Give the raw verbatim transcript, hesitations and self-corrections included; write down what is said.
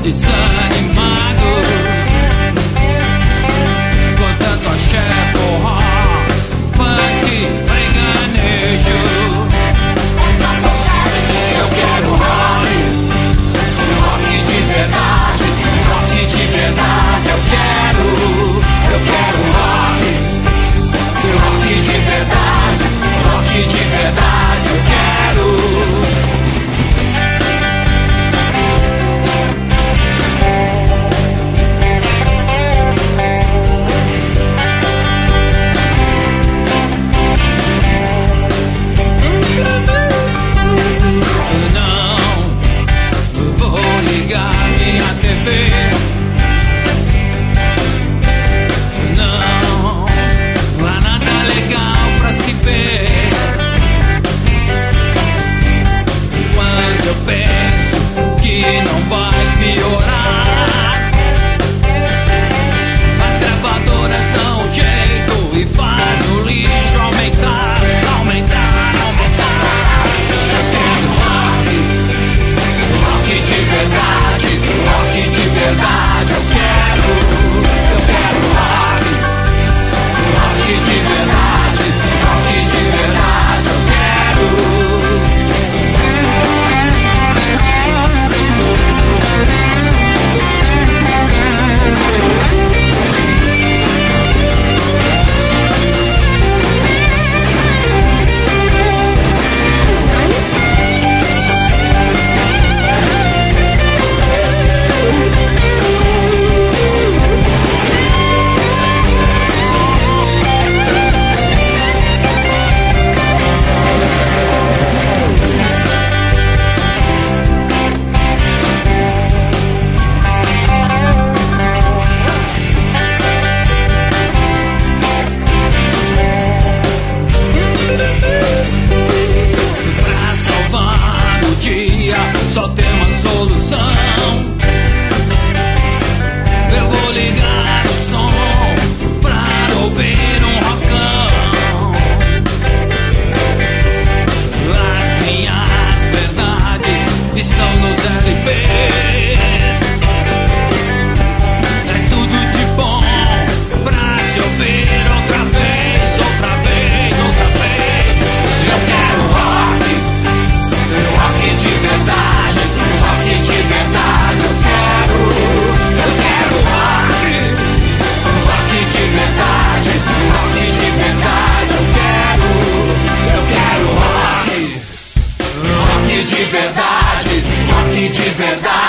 desanimado com tanto axé, forró, funk, freganejo. Eu quero rock, rock de verdade, rock de verdade. Eu quero, eu quero rock, rock de verdade, rock de verdade. Eu quero. Só tem uma solução. Eu vou ligar o som pra ouvir um rockão. As minhas verdades estão nos L Ps. É tudo de bom pra se ouvir outra vez, outra vez, outra vez. Eu quero rock, rock de verdade. De verdade, eu quero, eu quero rock, rock de verdade, rock de verdade, eu quero, eu quero rock, rock de verdade, rock de verdade.